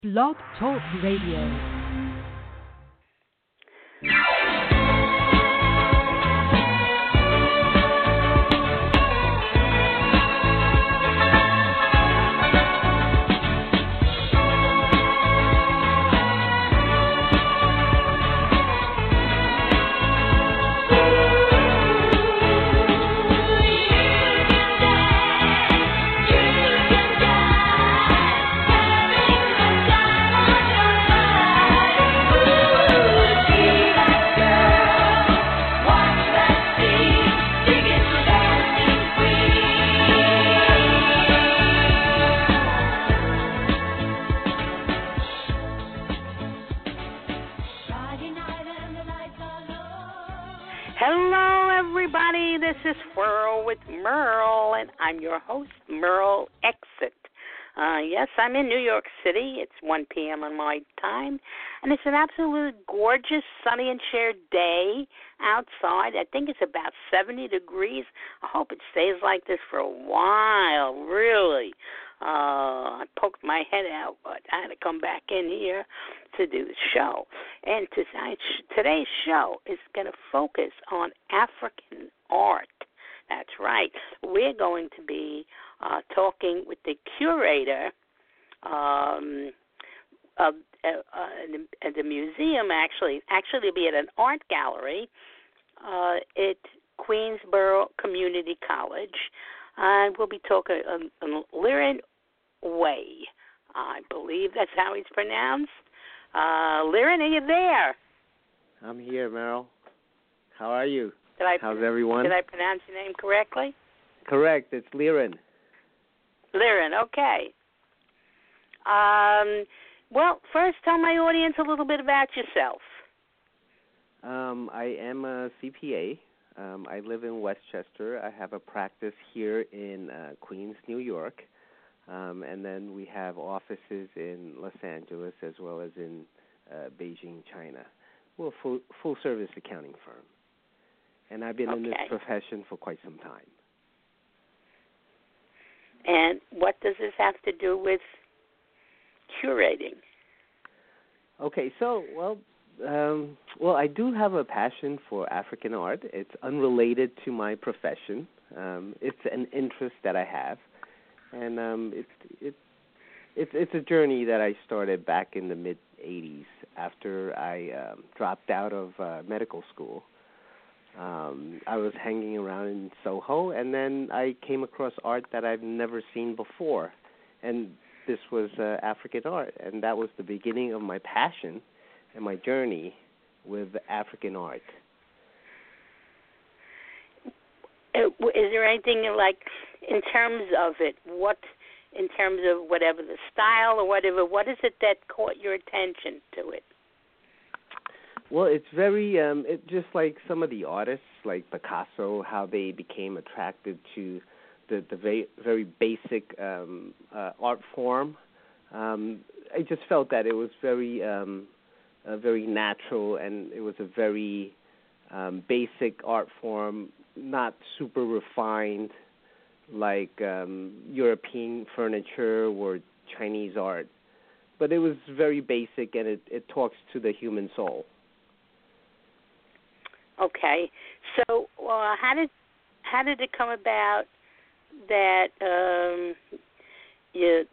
Blog Talk Radio. This is Whirl with Merle, and I'm your host, Merle Exit. Yes, I'm in New York City. It's 1 p.m. on my time, and it's an absolutely gorgeous, sunny and shared day outside. I think it's about 70 degrees. I hope it stays like this for a while, really. I poked my head out, but I had to come back in here to do the show. And today's show is going to focus on African art. That's right. We're going to be talking with the curator of the museum, actually it'll be at an art gallery at Queensborough Community College. And we'll be talking Liren Way. I believe that's how he's pronounced. Liren, are you there? I'm here, Merrill. How are you? How's everyone? Did I pronounce your name correctly? Correct. It's Liren. Liren, okay. Well, first tell my audience a little bit about yourself. I am a CPA. I live in Westchester. I have a practice here in Queens, New York. And then we have offices in Los Angeles as well as in Beijing, China. We're a full-service accounting firm. And I've been in this profession for quite some time. And what does this have to do with curating? Okay, so, well, I do have a passion for African art. It's unrelated to my profession. It's an interest that I have. And it's a journey that I started back in the mid-'80s after I dropped out of medical school. I was hanging around in Soho, and then I came across art that I've never seen before, and this was African art, and that was the beginning of my passion and my journey with African art. Is there anything like in terms of it? In terms of whatever the style or whatever, what is it that caught your attention to it? Well, it's very, just like some of the artists, like Picasso, how they became attracted to the very, very basic art form. I just felt that it was very natural, and it was a very basic art form, not super refined like European furniture or Chinese art. But it was very basic, and it talks to the human soul. Okay, so how did it come about that you're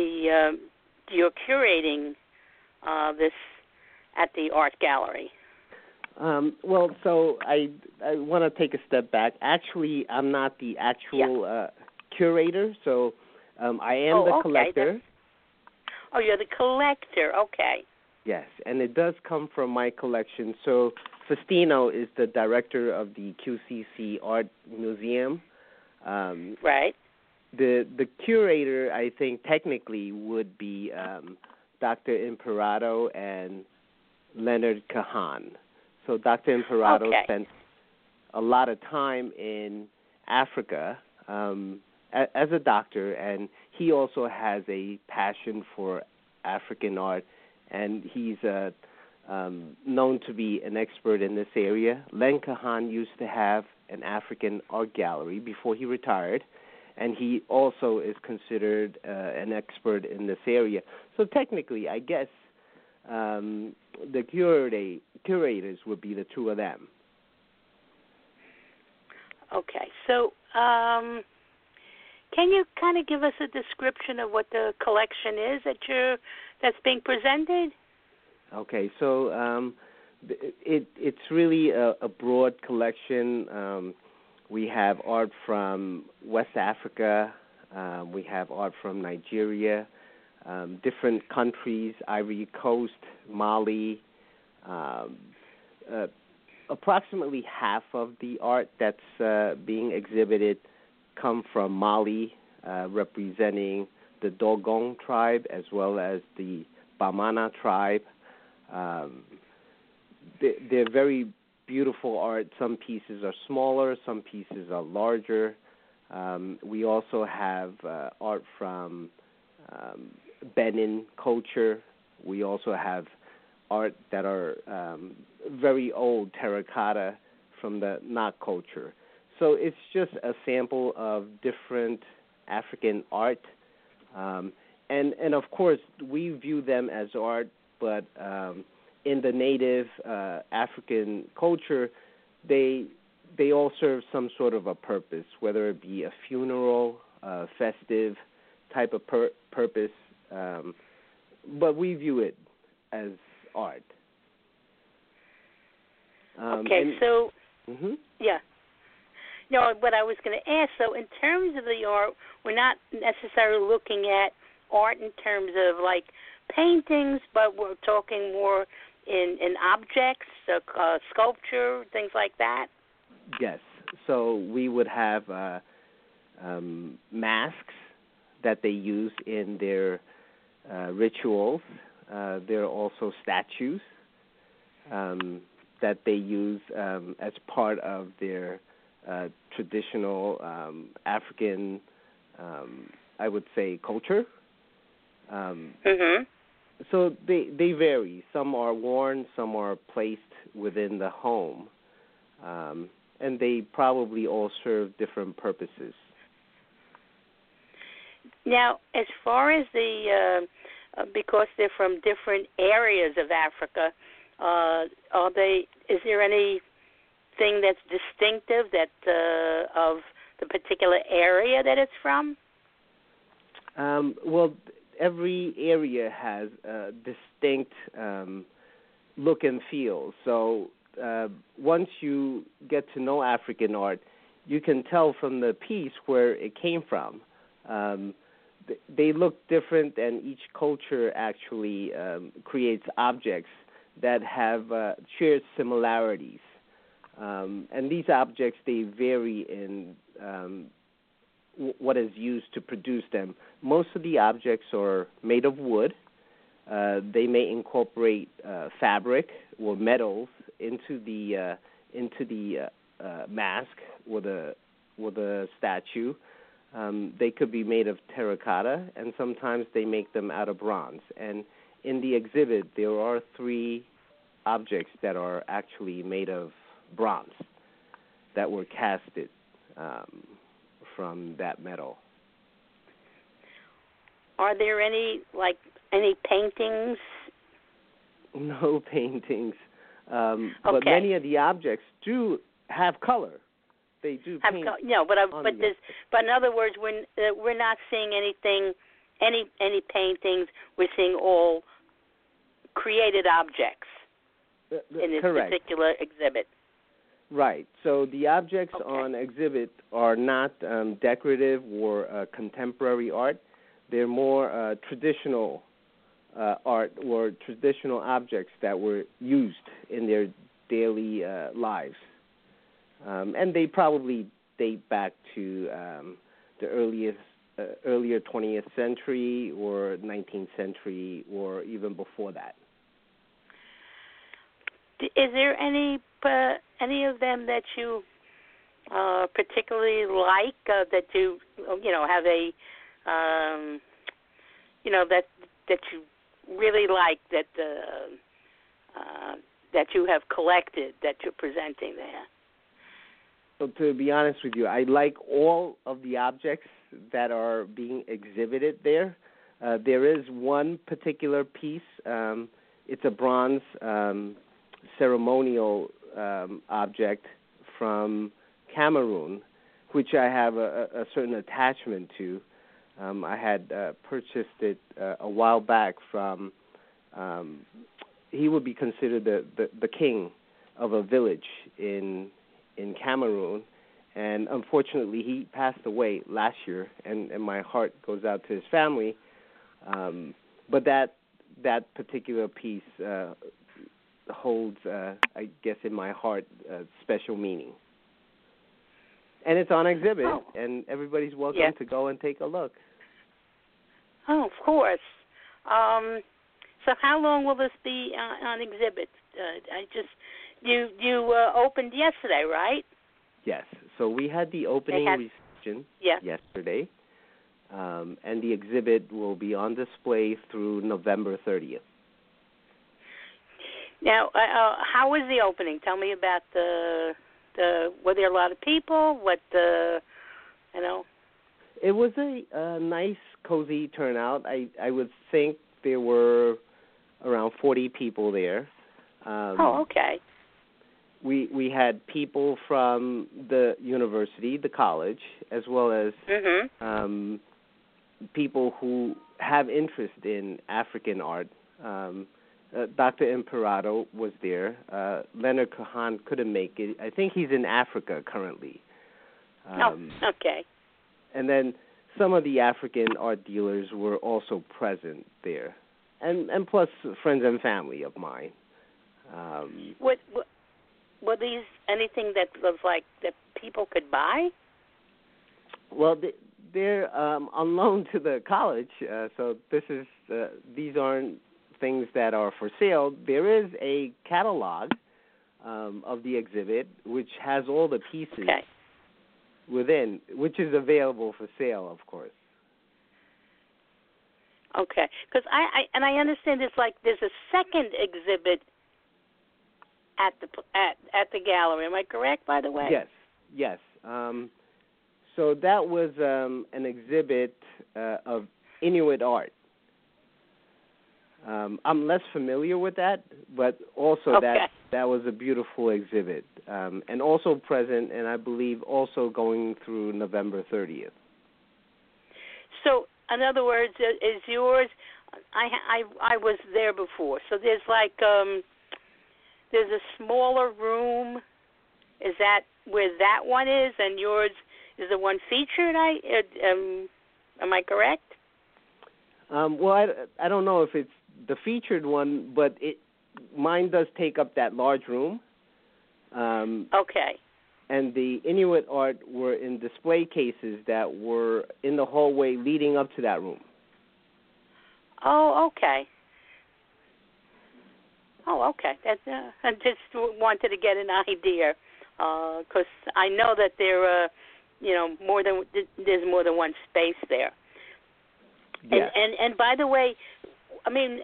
curating this at the art gallery? Well, so I want to take a step back. Actually, I'm not the actual curator, so I am the collector. You're the collector. Okay. Yes, and it does come from my collection. So Festino is the director of the QCC Art Museum. Right. The curator, I think, technically would be Dr. Imperato and Leonard Kahan. So Dr. Imperato spent a lot of time in Africa as a doctor, and he also has a passion for African art, and he's known to be an expert in this area. Len Kahan used to have an African art gallery before he retired, and he also is considered an expert in this area. So technically, I guess the curators would be the two of them. Okay, so can you kind of give us a description of what the collection is that's being presented? Okay, so it's really a broad collection. We have art from West Africa. We have art from Nigeria, different countries, Ivory Coast, Mali. Approximately half of the art that's being exhibited come from Mali, representing the Dogon tribe as well as the Bamana tribe. They're very beautiful art. Some pieces are smaller, some pieces are larger. We also have art from Benin culture. We also have art that are very old terracotta from the Nak culture. So it's just a sample of different African art. And of course, we view them as art, but in the native African culture, they all serve some sort of a purpose, whether it be a funeral, festive type of purpose. But we view it as art. Yeah. No, what I was going to ask, so in terms of the art, we're not necessarily looking at art in terms of like paintings, but we're talking more in objects, sculpture, things like that? Yes. So we would have masks that they use in their rituals. There are also statues that they use as part of their traditional African, I would say, culture. So they vary. Some are worn, some are placed within the home, and they probably all serve different purposes. Now, as far as because they're from different areas of Africa, is there anything that's distinctive of the particular area that it's from? Well, every area has a distinct look and feel. So once you get to know African art, you can tell from the piece where it came from. They look different, and each culture actually creates objects that have shared similarities. And these objects, they vary in what is used to produce them. Most of the objects are made of wood. They may incorporate fabric or metals into the mask or the statue. They could be made of terracotta, and sometimes they make them out of bronze. And in the exhibit, there are 3 objects that are actually made of bronze that were casted from that metal. Are there any paintings? No paintings, okay. But many of the objects do have color. They do paint. But in other words, we're not seeing any paintings. We're seeing all created objects in this particular exhibit. Right. So the objects on exhibit are not decorative or contemporary art. They're more traditional art or traditional objects that were used in their daily lives. And they probably date back to the earlier 20th century or 19th century or even before that. Is there any of them that you particularly like, that you have a that you really like, that you have collected, that you're presenting there? to be honest with you, I like all of the objects that are being exhibited there. There is one particular piece. It's a bronze ceremonial object from Cameroon, which I have a certain attachment to. I had purchased it a while back from, he would be considered the king of a village in Cameroon, and unfortunately he passed away last year, and my heart goes out to his family. But that particular piece holds, I guess, in my heart, special meaning. And it's on exhibit, and everybody's welcome to go and take a look. Oh, of course. So how long will this be on exhibit? You opened yesterday, right? Yes. So we had the opening reception yesterday, and the exhibit will be on display through November 30th. Now, how was the opening? Tell me about were there a lot of people? It was a nice, cozy turnout. I would think there were around 40 people there. Okay. We had people from the university, the college, as well as people who have interest in African art. Dr. Imperato was there. Leonard Kahan couldn't make it. I think he's in Africa currently. Okay. And then some of the African art dealers were also present there, and plus friends and family of mine. Were these anything that was like that people could buy? Well, they're on loan to the college, so these aren't things that are for sale. There is a catalog of the exhibit which has all the pieces within, which is available for sale, of course. Okay, because I understand there's a second exhibit at the gallery. Am I correct, by the way? Yes. So that was an exhibit of Inuit art. I'm less familiar with that, but also that was a beautiful exhibit, and also present, and I believe also going through November 30th. So, in other words, is yours? I was there before. So there's there's a smaller room. Is that where that one is, and yours is the one featured? Am I correct? Well, I don't know if it's the featured one, but mine does take up that large room. Okay. And the Inuit art were in display cases that were in the hallway leading up to that room. Oh, okay. I just wanted to get an idea, because I know that there's more than one space there. Yes. And by the way, I mean,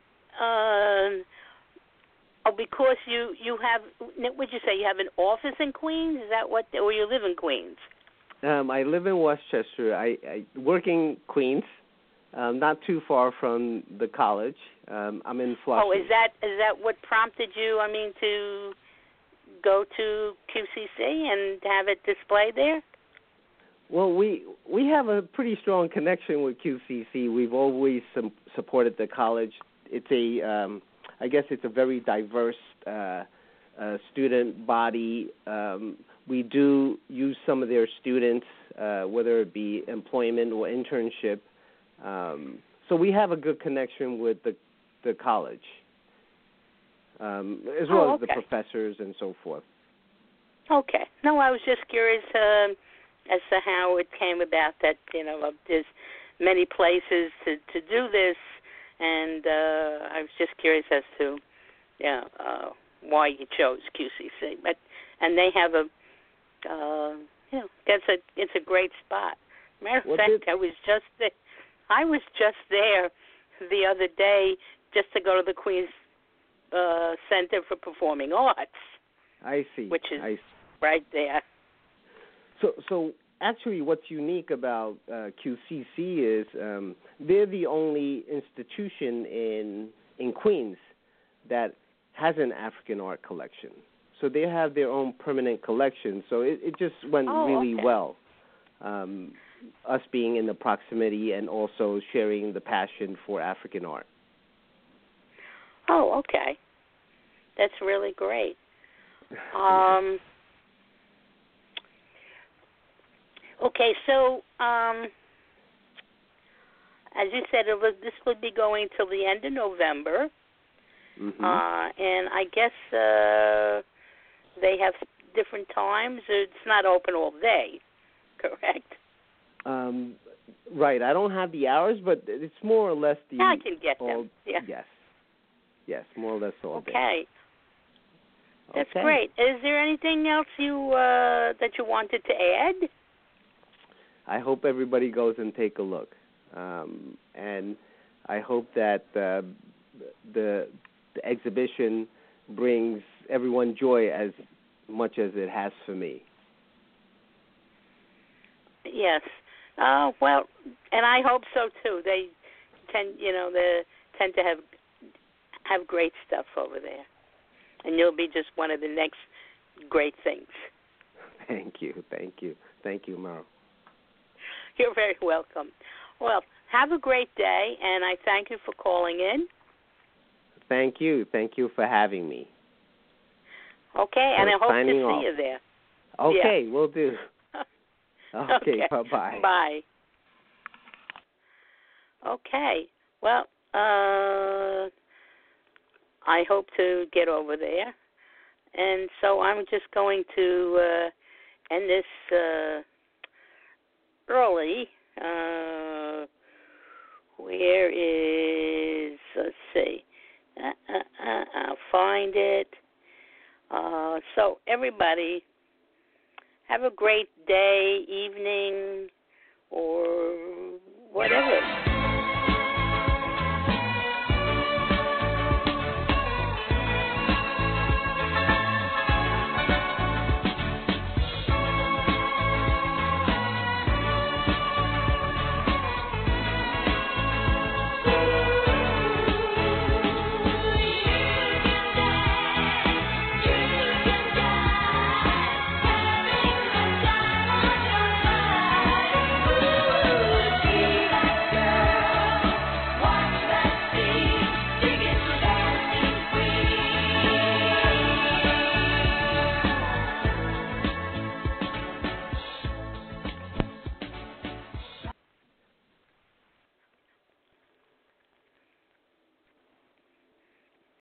because you have, would you say you have an office in Queens? Is that what, or you live in Queens? I live in Westchester. I work in Queens, not too far from the college. I'm in Flushing. Oh, is that what prompted you? I mean, to go to QCC and have it displayed there? Well, we have a pretty strong connection with QCC. We've always supported the college. It's I guess it's a very diverse student body. We do use some of their students, whether it be employment or internship. So we have a good connection with the college, as well as the professors and so forth. Okay. No, I was just curious as to how it came about that, there's many places to do this, and I was just curious as to why you chose QCC. And they have it's a great spot. Matter of fact, I was just there the other day just to go to the Queens Center for Performing Arts. I see. Which is right there. So actually, what's unique about QCC is they're the only institution in Queens that has an African art collection. So they have their own permanent collection. So it just went really well. Us being in the proximity and also sharing the passion for African art. Oh, okay. That's really great. Okay, so as you said, this would be going till the end of November, and I guess they have different times. It's not open all day, correct? Right. I don't have the hours, but it's more or less the. I can get them. Yeah. Yes, more or less all day. Okay. That's great. Is there anything else that you wanted to add? I hope everybody goes and take a look, and I hope that the exhibition brings everyone joy as much as it has for me. Yes. Well, and I hope so too. They tend to have great stuff over there, and you'll be just one of the next great things. Thank you, Merle. You're very welcome. Well, have a great day, and I thank you for calling in. Thank you for having me. Okay, and I hope to see you there. Okay, we'll do. Okay, bye-bye. Bye. Okay, well, I hope to get over there. And so I'm just going to end this early. Where is, let's see, I'll find it. So everybody, have a great day, evening, or whatever.